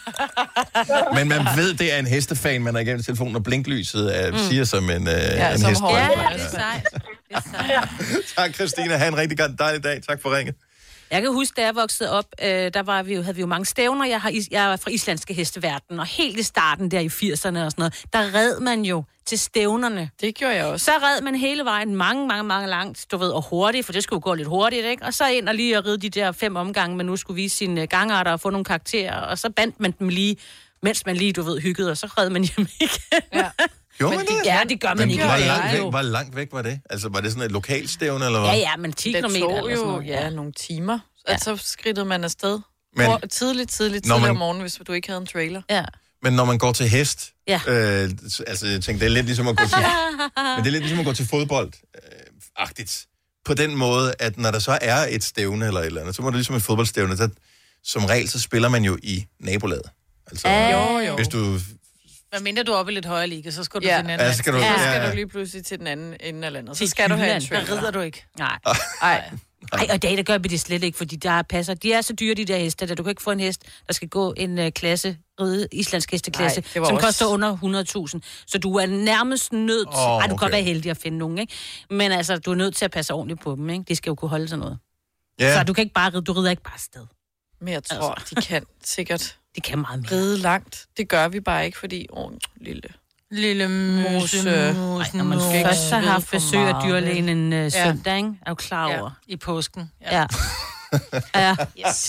Men man ved, det er en hestefan, man har igennem telefonen, og blinklyset er, Mm. siger som en, øh, Ja, en som hest. høj. Ja, det er sejt. Det er sejt. Tak, Christina. Ha' en rigtig dejlig dag. Tak for ringet. Jeg kan huske, da jeg voksede op, øh, der var vi jo, havde vi jo mange stævner. Jeg, har, is- jeg er fra islandske hesteverden, og helt i starten der i firserne og sådan noget, der red man jo til stævnerne. Det gjorde jeg også. Så red man hele vejen mange, mange, mange langt, du ved, og hurtigt, for det skulle jo gå lidt hurtigt, ikke? Og så ind og lige at ride de der fem omgange, man nu skulle vise sine gangarter og få nogle karakterer, og så bandt man dem lige, mens man lige, du ved, hyggede, og så red man hjem igen. Ja. Gjorde man det? Ja, det gør man Men ikke. hvor Det er langt, væk, jo- hvor langt væk var det? Altså, var det sådan et lokalstævne, eller hvad? Ja, ja, men ti Det kilometer tog eller sådan jo, noget. ja, nogle timer. Ja. Ja. Så skridtede man afsted. Men- Men, tidligt, tidligt, Når tidligt man- om morgenen, hvis du ikke havde en trailer. Ja. Men når man går til hest, Ja. øh, altså, jeg tænker, det er lidt ligesom at gå til, men det er lidt ligesom at gå til fodbold, øh, agtigt. På den måde, at når der så er et stævne eller et eller andet, så må det ligesom et fodboldstævne, så som regel, så spiller man jo i nabolaget. Altså, Jo, jo. hvis du... Hvad mindre du er oppe i lidt højere liga, så skal du Ja. til den anden. Ja, så skal du- Ja, så ja, skal ja. du lige pludselig til den anden ende af landet. Så Til skal du have en Jylland. trailer. Der rider du ikke. Nej. Ej. Ej, og i dag, der gør vi det slet ikke, fordi der passer. De er så dyre, de der heste, at du kan ikke få en hest, der skal gå en uh, klasse, ride islandsk hesteklasse, Nej, det var som også- koster under hundrede tusind. Så du er nærmest nødt til... Åh, Ej, du kan godt okay. være heldig at finde nogen, ikke? Men altså, du er nødt til at passe ordentligt på dem, ikke? De skal jo kunne holde sådan noget. Ja. Så du kan ikke bare ride, du rider ikke bare afsted. Men jeg tror, Altså. de kan sikkert De kan meget mere. ride langt. Det gør vi bare ikke, fordi... Åh, lille... Lille Mose. muse, Ej, muse, Når man muse. først har haft For besøg af meget. dyrlægen en uh, Ja. søndag, ikke? Er du klar Ja, over? i påsken. Ja. Ja. Yes.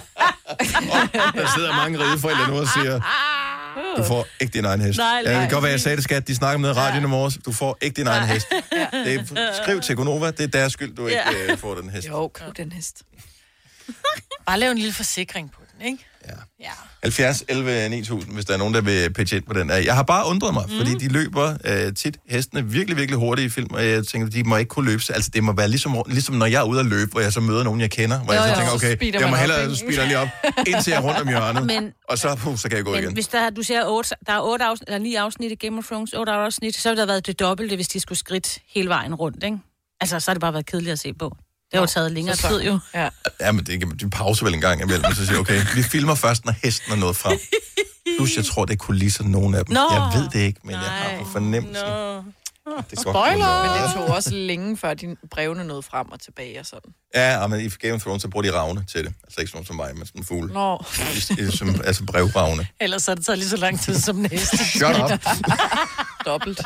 Der sidder mange rideforældre nu og siger, du får ikke din egen hest. Nej, Ja, det nej. kan godt være, jeg sagde det, skat. De snakker med i radioen i morges. Du får ikke din egen hest. Det er, skriv til Gonova, det er deres skyld, du ikke Ja. øh, får den hest. Jo, køb den hest. Bare lave en lille forsikring på den, ikke? Ja. Ja. halvfjerds elleve ni tusind, hvis der er nogen, der vil pitche ind på den. Jeg har bare undret mig, mm. fordi de løber øh, tit hestene virkelig, virkelig hurtigt i film, og jeg tænker, de må ikke kunne løbe. Altså, det må være ligesom, ligesom når jeg er ude at løbe, hvor jeg så møder nogen, jeg kender, hvor Jo, jeg så jo, tænker, så okay, speeder jeg må man op, hellere ikke? speeder lige op, indtil jeg er rundt om hjørnet, Men- og så, puh, så kan jeg gå Men igen. hvis der, du siger, otte, der er otte afsnit, eller ni afsnit i Game of Thrones, otte afsnit, så ville der været det dobbelte, hvis de skulle skridt hele vejen rundt, ikke? Altså, så har det bare været kedeligt at se på. Det har jo taget længere så- tid, jo. Ja. Ja, men det kan de pauser vel en gang imellem, så siger jeg, okay, vi filmer først, når hesten er nået frem. Plus, jeg tror, det er kulisser, nogle af dem. Nå. Jeg ved det ikke, men jeg har Nej. på fornemmelsen. Nå. Det går Spoiler! kun, Men øh, det tog også længe, før de brevene nåede frem og tilbage og sådan. Ja, men i Game of Thrones, så bruger de ravne til det. Altså ikke sådan nogen som mig, men sådan en fugl. Nå. I- i- Som, altså brevravne. Ellers har det taget lige så lang tid som næste. Shut up. Dobbelt.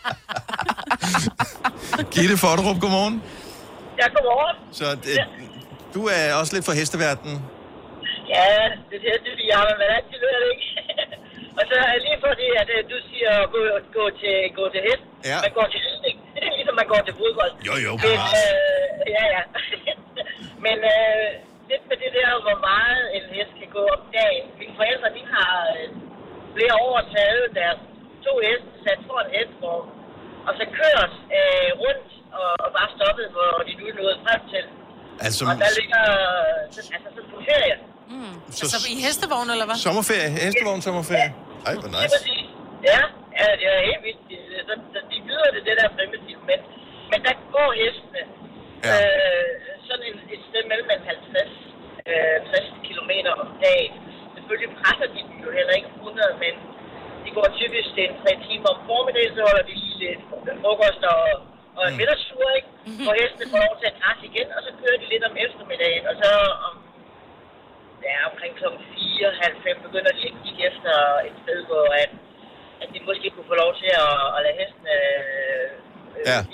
Gitte Fodderup, godmorgen. Ja, godmorgen. Så det, du er også lidt fra hesteverdenen. Ja, det er det, vi har, men altid ved det ikke. Og så er lige fordi, at øh, du siger at gå, gå, til, gå til hest. Ja. Man går til hest, ikke? Det er ligesom man går til fodbold. Jo, jo, Men, bevares. øh, ja, ja. Men øh, lidt med det der, hvor meget en hest kan gå om dagen. Mine forældre, de har øh, flere år taget deres to heste, sat for en hestform, og så kørt øh, rundt og, og bare stoppet, hvor de nu er nået frem til. Altså, Og der ligger, så, altså sådan på ferie. Mm. Så- Altså i hestevogn, eller hvad? sommerferie, hestevogn sommerferie. Ej, hvor Det nice. er præcis. Ja, ja, det er helt vildt. Det- Så, så de lyder det, det der primitivt, men, men der går hestene Ja. øh, sådan en, et sted mellem en halvtreds øh, tres kilometer om dagen. Selvfølgelig presser de dem jo heller ikke hundrede, men de går typisk en tre timer om formiddagen, så holder de lige lidt frokost og, og en middagstur, ikke? Hvor hestene får lov til at græsse igen, og så kører de lidt om eftermiddagen, og så om ja, omkring klokken fire, halv fem begynder de at kigge efter et sted, hvor at, at de måske kunne få lov til at, at lade hestene øh, Ja. hvile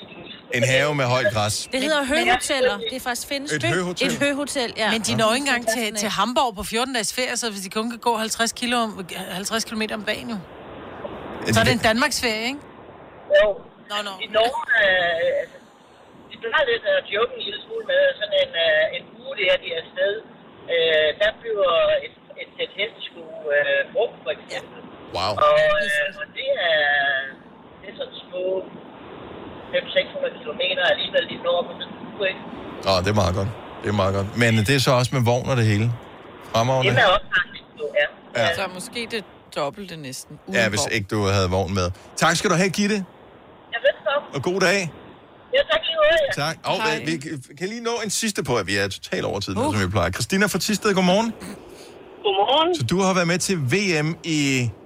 En have med højt græs. Det hedder høhoteller. Det er faktisk findes. Et høhotel? Et høhotel, ja. Men de når ikke engang til, til Hamburg på fjorten dages ferie, så hvis de kun kan gå halvtreds kilometer om dagen jo. Så er det en Danmarks ferie, ikke? Jo. Nå, nå. I Norge, øh, de plejer lidt at joke en lille smule med sådan en, øh, en uge, det er de er afsted. Øh, der bliver et, et sæt hestesko øh, brugt, for eksempel. Wow. Og, øh, og det er, det er sådan små fem til seks hundrede kilometer alligevel lige nord på sådan en uge, ikke? Åh, oh, det er meget godt. Det er meget godt. Men det er så også med vogn og det hele. Fremragende. Det er også faktisk jo, ja. Ja. Så måske det dobbelte næsten. Ja, hvis ikke du havde vogn med. Tak skal du have, Gitte. Jeg ved så. Og god dag. Ja, tak lige måde, ja. Tak. Og øh, vi kan lige nå en sidste på, at vi er totalt over tiden, uh. som vi plejer. Christina fra Thisted, godmorgen. Godmorgen. Så du har været med til V M i...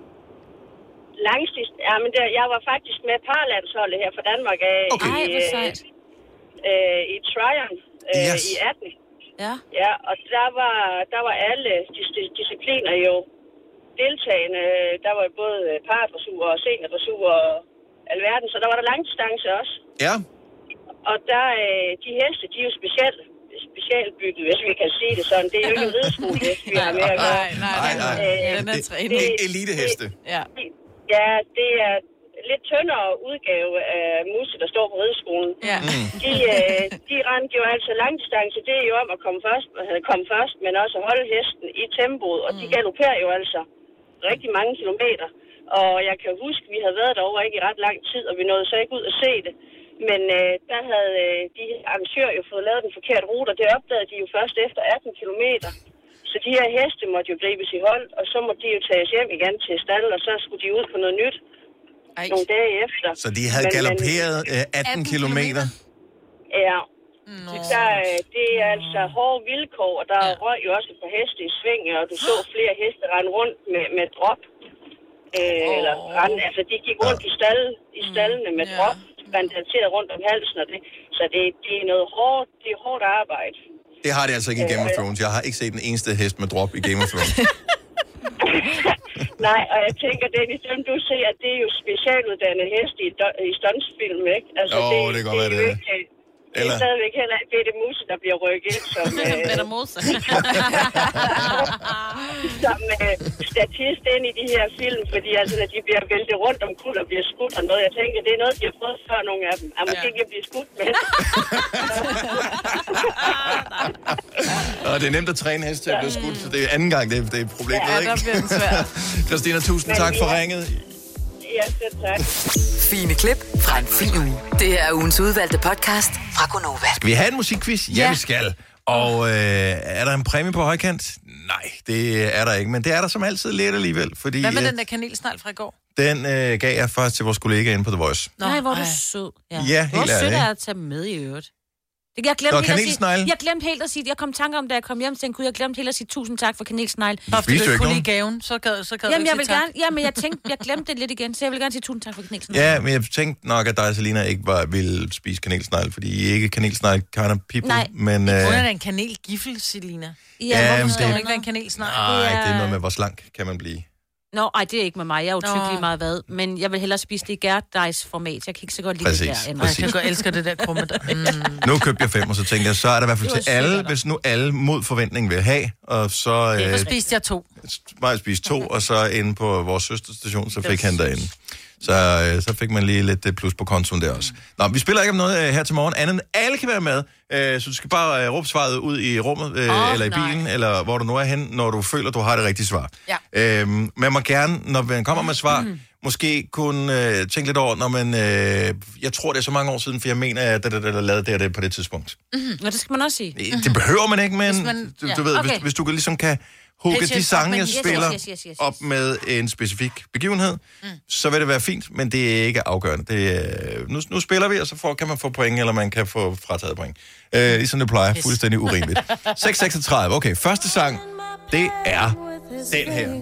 Langsidst. Ja, men det, jeg var faktisk med parlandsholdet her fra Danmark af okay. i, øh, øh, i Tryon øh, yes. i atten. Ja. Ja, og der var, der var alle dis- discipliner jo deltagende. Der var både paradressur og seniordressur og alverden, så der var der langdistance også. Ja. Og der, øh, de heste, de er jo specielt specialbygget, hvis vi kan sige det sådan. Det er jo ikke en rideskole, vi har med at gøre. Nej, nej, nej. Øh, Den er det- trænet. Eliteheste. Ja. Ja, det er lidt tyndere udgave af musse, der står på rideskolen. Ja. De, øh, de rendte jo altså langdistance. Det er jo om at komme først, komme først, men også at holde hesten i tempoet. Og de galopperer jo altså rigtig mange kilometer. Og jeg kan huske, vi havde været derovre ikke i ret lang tid, og vi nåede så ikke ud at se det. Men øh, der havde øh, de arrangører jo fået lavet den forkerte rute, og det opdagede de jo først efter atten kilometer. Så de her heste måtte jo gribes i hold, og så måtte de jo tages hjem igen til stallen, og så skulle de ud på noget nyt Ej. nogle dage efter. Så de havde Men- galopperet øh, atten kilometer? Ja. No. Der, øh, det er altså hårde vilkår, og der ja. røg jo også på heste i sving, og du så flere heste rende rundt med, med drop. Øh, oh. Eller rende, altså de gik rundt ja. i, stald, i stallene med ja. drop, bandageret rundt om halsen og det. Så det, det er noget hårdt, det er hårdt arbejde. Det har de altså ikke i Game of Thrones. Jeg har ikke set den eneste hest med drop i Game of Thrones. Nej, og jeg tænker, Dennis, dem du ser, at det er jo specialuddannede heste i, do- i stuntsfilm, ikke? Altså, Jo, det kan godt være, det er. ikke, det Eller- er stadigvæk heller det er det musse, der bliver rykket ind som, øh, Peter Mose. som øh, statist ind i de her film, fordi altså, når de bliver væltet rundt om kul og bliver skudt og noget, jeg tænker, det er noget, de har prøvet før, nogle af dem. Jeg måske ikke blive skudt med. Og det er nemt at træne heste til at blive skudt, så det er anden gang, det er, det er et problem, Ja, ikke? der bliver den svær. Christina, tusind Men tak vi for har- ringet. Ja, selv tak. Fine klip fra en fin uge. Det her er ugens udvalgte podcast fra Gonova. Skal vi have en musikquiz? Ja, Ja. vi skal. Og øh, er der en præmie på højkant? Nej, det er der ikke, men det er der som altid lidt alligevel, fordi Hvad med øh, den der kanelsnegl fra i går? den øh, gav jeg først til vores kollega inde på The Voice. Nå, Nej, hvor er du sød. Ja, Hvor helt sødt ærligt, er at tage med i øvrigt. Det, jeg, glemte Nå, helt at sige, kanelsnegle. jeg glemte helt at sige, jeg kom i tanke om, da jeg kom hjem, så tænkte, gud, jeg glemte helt at sige tusind tak for kanelsnegle. Bare fordi du ikke kunne lide gaven, så gad, så gad Jamen, du jeg ikke vil sige tak. gerne, jamen, jeg tænkte, jeg glemte det lidt igen, så jeg vil gerne sige tusind tak for kanelsnegle. Ja, men jeg tænkte nok, at dig og Selina ikke var, ville spise kanelsnegl, fordi I er ikke kanelsnegl kind of people. Nej. Men, øh, Hun er da en kanelgiffel, Selina. Ja, Ja, hvorfor men skal det- hun ikke være en kanelsnegl? nej, det er noget med, hvor slank kan man blive. Nå, ej, det er ikke med mig. Jeg er jo Nå. tykkelig meget hvad. Men jeg vil hellere spise det i gærdejsformat. Jeg kan ikke så godt lide Præcis, det der. end- præcis. Jeg kan godt elske det der krumme der. Mm. Nu købte jeg fem, og så tænkte jeg, så er der i hvert fald Det var til alle, sødt af dig. hvis nu alle mod forventning vil have, og så Så øh, spiste jeg to. mig spise to, og så inde på vores søsterstation, så fik han derinde. Så, øh, så fik man lige lidt øh, plus på kontoen der også. Nå, vi spiller ikke om noget øh, her til morgen, andet end alle kan være med, øh, så du skal bare øh, råbe svaret ud i rummet, øh, Åh, eller i nej. bilen, eller hvor du nu er hen, når du føler, du har det rigtige svar. Ja. Øhm, man må gerne, når man kommer med svar, mm. måske kunne øh, tænke lidt over, når man, øh, jeg tror det er så mange år siden, for jeg mener, at det, det, det, det lavede det, det på det tidspunkt. Mm-hmm. Ja, det skal man også sige. Det, det behøver man ikke, men Hvis man- du, ja, du ved, okay. hvis, hvis du ligesom kan hugge Pitch de it sange, up, jeg men yes, spiller yes, yes, yes, yes. op med en specifik begivenhed, mm. så vil det være fint, men det er ikke afgørende. Det er, nu, nu spiller vi, og så får, kan man få point, eller man kan få frataget point. Øh, ligesom det plejer. Yes. Fuldstændig urimeligt. seks seksogtredive. Okay, første sang, det er den her.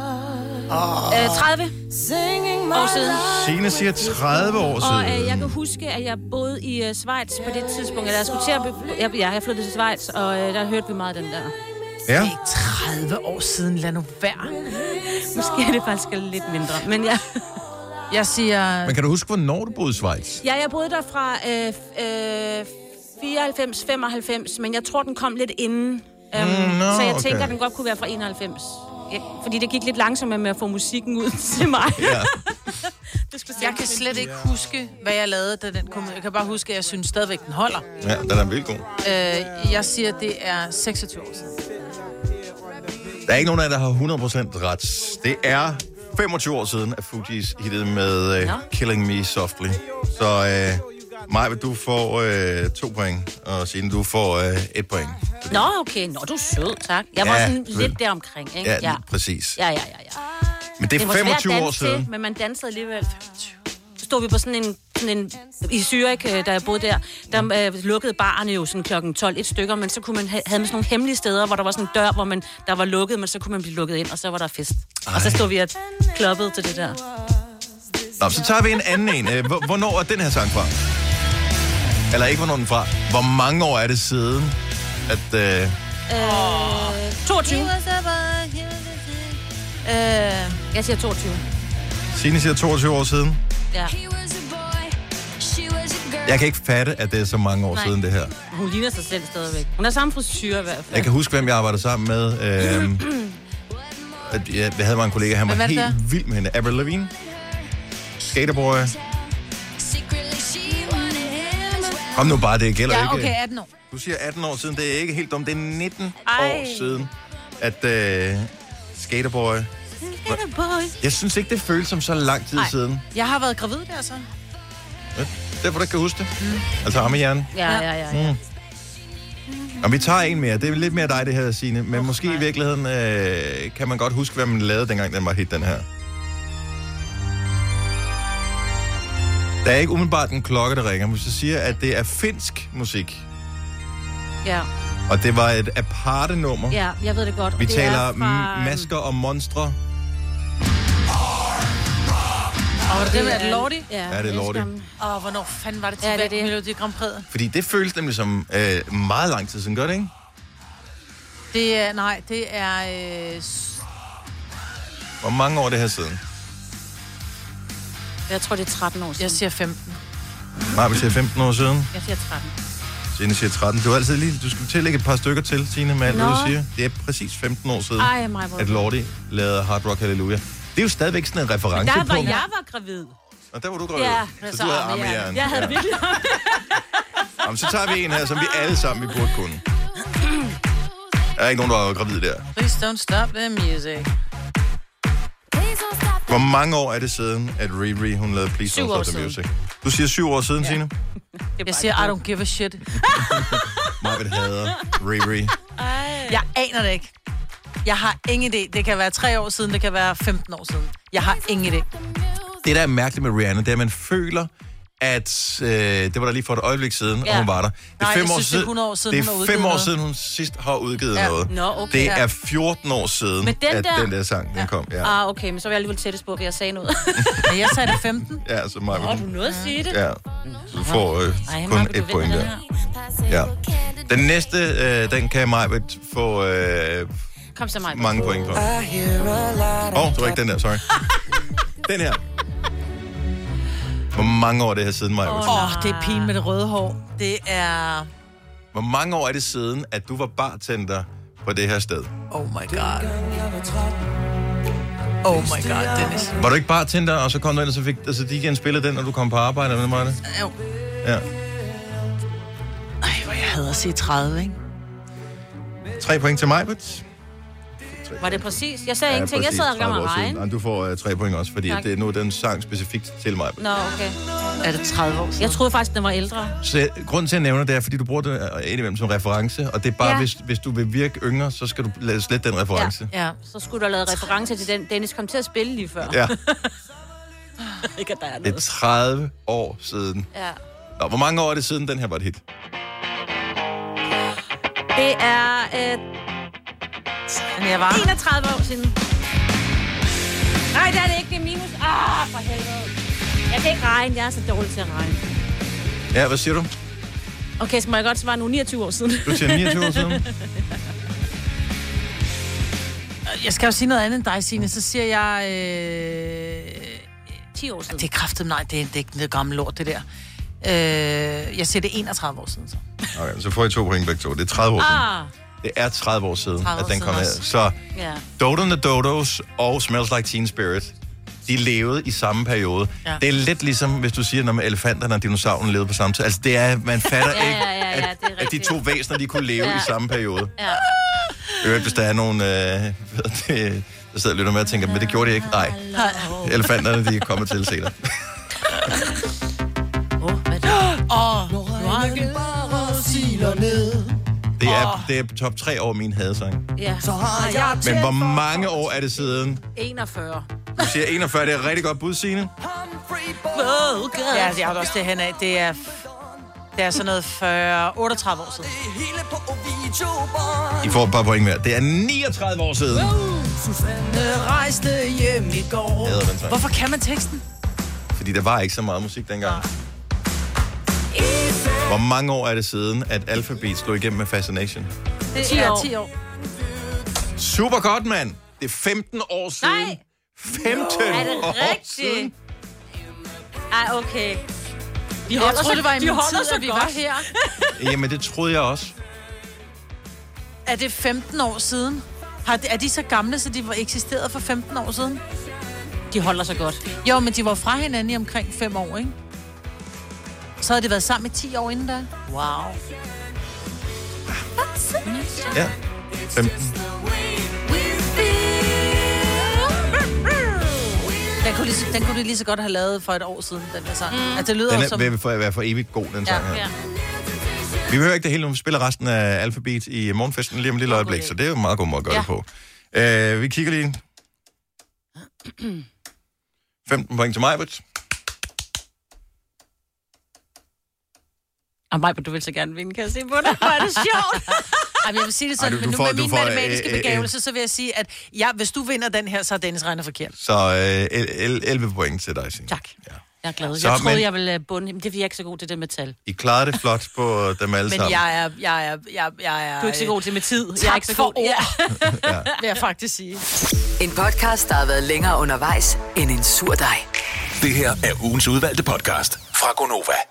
Øh, tredive år siden. Signe siger tredive år Og siden. øh, jeg kan huske, at jeg boede i øh, Schweiz på det tidspunkt. Eller jeg skulle til at... Be- jeg, ja, jeg flyttede til Schweiz, og øh, der hørte vi meget af den der. Ja. Det er tredive år siden, lad nu være. Måske er det faktisk lidt mindre, men ja. Jeg siger... Men kan du huske, hvornår du boede i Schweiz? Ja, jeg boede der fra øh, øh, fireoghalvfems femoghalvfems, men jeg tror, den kom lidt inden. Um, mm, no, så jeg tænker, okay. at den godt kunne være fra enoghalvfems. Ja, fordi det gik lidt langsommere med at få musikken ud til mig. Ja. Jeg kan slet ikke huske, hvad jeg lavede, da den kom. Jeg kan bare huske, at jeg synes stadigvæk, den holder. Ja, den er vildt god. Øh, jeg siger, det er seksogtyve år siden. Der er ikke nogen af jer, der har hundrede procent ret. Det er femogtyve år siden, at Fugees hittede med uh, no. Killing Me Softly. Så uh, Maja, du får uh, to point, og Signe, du får uh, et point. Nå, okay. Nå, du er sød, tak. Jeg var ja, sådan lidt deromkring, ikke? Ja, ja, præcis. Ja, ja, ja, ja. Men det er det femogtyve år siden. Til, men man dansede alligevel. Så stod vi på sådan en... Sådan en i Zürich, da jeg boede der, der øh, lukkede barne jo sådan klokken tolv et stykker, men så kunne man ha- havde man sådan nogle hemmelige steder, hvor der var sådan en dør, hvor man, der var lukket, men så kunne man blive lukket ind, og så var der fest. Ej. Og så stod vi og kloppede til det der. Nå, så tager vi en anden en. Hvornår er den her sang fra? Eller ikke, hvornår den fra. Hvor mange år er det siden, at... Øh... Øh, toogtyve. Øh, jeg siger toogtyve. Signe siger toogtyve år siden. Ja. Jeg kan ikke fatte, at det er så mange år Nej. siden, det her. Hun ligner sig selv stadigvæk. Hun har samme frisyr i hvert fald. Jeg kan huske, hvem jeg arbejdede sammen med. Øhm, jeg havde mig en kollega, han var helt der? vild med hende. Avril Lavigne. Skaterboy. Kom nu bare, det gælder ja, ikke. okay, atten år. Du siger atten år siden, det er ikke helt dumt. Det er nitten Ej. år siden, at øh, Skaterboy... Skaterboy. Jeg synes ikke, det føles som så lang tid Ej. siden. Jeg har været gravid der, så. Ja, derfor du ikke kan huske det. Mm. Altså ham i hjernen. Ja, ja, ja. ja. Mm. Og vi tager en mere. Det er lidt mere dig, det her, Signe. Men oh, måske nej. i virkeligheden øh, kan man godt huske, hvad man lavede, dengang den var hit, den her. Der er ikke umiddelbart en klokke, der ringer. Hvis jeg siger, at det er finsk musik. Ja. Og det var et aparte nummer. Ja, jeg ved det godt. Vi det taler fra... masker og monstre. Og var det det med, er det Lordi? Ja, ja, det er Lordi. Og hvornår fanden var det til ja, det, det. Melodi Grand Prix? Fordi det føles nemlig som øh, meget lang tid siden, gør det ikke? Det er, nej, det er... Øh... Hvor mange år er det her siden? Jeg tror, det er tretten år siden. Jeg siger femten. Nej, vi siger femten år siden. Jeg siger tretten. Signe siger tretten. Du er altid lige... Du skal tillægge et par stykker til, Signe, med alt, hvad du siger. Det er præcis femten år siden, Ej, mig, at Lordi lavede Hard Rock Hallelujah. Det er jo stadigvæk sådan en reference på. Men der var jeg var gravid. Og der var du gravid. Ja. Så du havde arme i hjernen. Jeg havde virkelig Jamen, så tager vi en her, som vi alle sammen vi burde kunne. Der er ikke nogen, der var gravid der. Please don't stop the music. Hvor mange år er det siden, at Riri, hun lavede Please Don't Stop the Music? Du siger syv år siden, ja. Signe? Jeg siger, I don't give a shit. Marvind hader Riri. Jeg aner det ikke. Jeg har ingen idé. Det kan være tre år siden, det kan være femten år siden. Jeg har ingen idé. Det, der er mærkeligt med Rihanna, det er, at man føler, at øh, det var der lige for et øjeblik siden, ja. og hun var der. Det er Nej, fem jeg år synes, siden, det er hundrede år siden, det hun har er udgivet fem år noget. siden, hun sidst har udgivet ja. noget. Nå, okay, det ja. er fjorten år siden, men den at der... den der sang, den ja. kom. Ja. Ah, okay, men så var jeg alligevel tættest på, at jeg sagde noget. Men jeg sagde det femten. Ja, så Maja. Åh, du nåede at sige det. Ja, du får øh, Ej, kun Maja, et point der. Ja. Den næste, øh, den kan Maja få øh, Kom så, Maja. mange point for. Åh, oh, det var ikke den der, sorry. Den her. Hvor mange år er det her siden, Maja? Åh, oh, det er pigen med det røde hår. Det er... Hvor mange år er det siden, at du var bartender på det her sted? Oh my god. Oh my god, Dennis. Var du ikke bartender, og så kom du ind, og så fik altså, de igen spillet den, når du kom på arbejde, eller hvad var det? Jo. Ja. Ej, hvor jeg havde at sige tredive, ikke? Tre point til mig, but. Var det præcis? Jeg sagde ja, ingenting. Jeg sad og gav mig regn. Du får uh, tre point også, fordi det er nu den sang specifikt til mig. Nå, okay. Er det tredive år siden? Jeg troede faktisk, den var ældre. Så grunden til at nævne det er, fordi du bruger det indimellem som reference, og det er bare, ja. hvis, hvis du vil virke yngre, så skal du lade slet den reference. Ja. ja, så skulle du have lavet reference til den. Dennis kom til at spille lige før. Ja. Ikke, at der er noget. Det er tredive år siden. Ja. Nå, hvor mange år er det siden, den her var et hit? Det er... Øh, jeg var enogtredive år siden. Nej, det er det ikke. Det er minus. Ah, for helvede. Jeg kan ikke regne. Jeg er så dårlig til at regne. Ja, hvad siger du? Okay, så må jeg godt svare nu niogtyve år siden. Du siger niogtyve år siden? Jeg skal jo sige noget andet end dig, Signe. Så siger jeg... Øh, ti år siden. Det er kraftigt, nej, det er, det er ikke noget gammelt lort, det der. Øh, jeg siger det enogtredive år siden, så. Okay, så får I to point begge to. Det er tredive år siden. Ah. Det er tredive år siden, tredive at den år kom siden ned. Så Ja. Dodo and the Dodos og Smells Like Teen Spirit, de levede i samme periode. Ja. Det er lidt ligesom, hvis du siger, når elefanterne og dinosaurerne levede på samme tid. Altså, det er, man fatter Ja, ikke, ja, ja, ja, at, det er at de to væsener, de kunne leve Ja. i samme periode. Ja. Øh, hvis der er nogen, øh, hvad det, der sidder og lytter med og tænker, men det gjorde de ikke. Nej, elefanterne, de er kommet til senere. Åh, Det er, det er top tre over min hadesang. Ja. Så har jeg Men hvor mange år er det siden? enogfyrre. Du siger enogfyrre, det er et rigtig godt bud, Signe. Ja, jeg har også det hen af. Det er, det er sådan noget fyrre, otteogtredive år siden. I får et par point mere. Det er niogtredive år siden. Susanne rejste hjem i går. Hader den sang. Hvorfor kan man teksten? Fordi der var ikke så meget musik dengang. Hvor mange år er det siden, at Alphabet slog igennem med Fascination? Det ti er år. ti år. Super godt, mand. Det er femten år siden. Nej. femten Er det år rigtigt? siden. Ej, okay. De Jeg holder troede, så- det var i de min holder tid, så at vi godt. var her. Jamen, det troede jeg også. Er det femten år siden? Har, er de så gamle, så de var eksisteret for femten år siden? De holder så godt. Jo, men de var fra hinanden i omkring fem år, ikke? Så havde det været sammen i ti år inden da. Wow. Ja, femten. Den kunne, lige, så- den kunne de lige så godt have lavet for et år siden, den der sang. Mm. At det lyder Den også er som... ved at være for evigt god, den sang her. ja. Vi behøver ikke det hele nu. Vi spiller resten af Alphabet i morgenfesten lige om et lille øjeblik, så det er jo en meget god måde at gøre Ja. det på. Uh, vi kigger lige. femten point til mig, Britt. Og Maj, du vil så gerne vinde, kan jeg se på dig. Hvor er det sjovt. Ej, men jeg vil sige det sådan, Ej, du- men du nu får- med du min får, matematiske øh, øh, begævelse, så vil jeg sige, at ja, hvis du vinder den her, så er Dennis regnet forkert. Så uh, elleve point til dig, Signe. Tak. Ja. Jeg er glad. Så, Jeg troede, men- jeg ville bunde. Men det er fordi, jeg er ikke så god til det med tal. I klarede det flot på dem alle Men sammen. jeg er, jeg er, jeg, jeg er... Du er ikke så god til med tid. Tak Jeg er ikke så for god. ord, Ja. vil jeg faktisk sige. En podcast, der har været længere undervejs end en sur dej. Det her er ugens udvalgte podcast fra Gonova.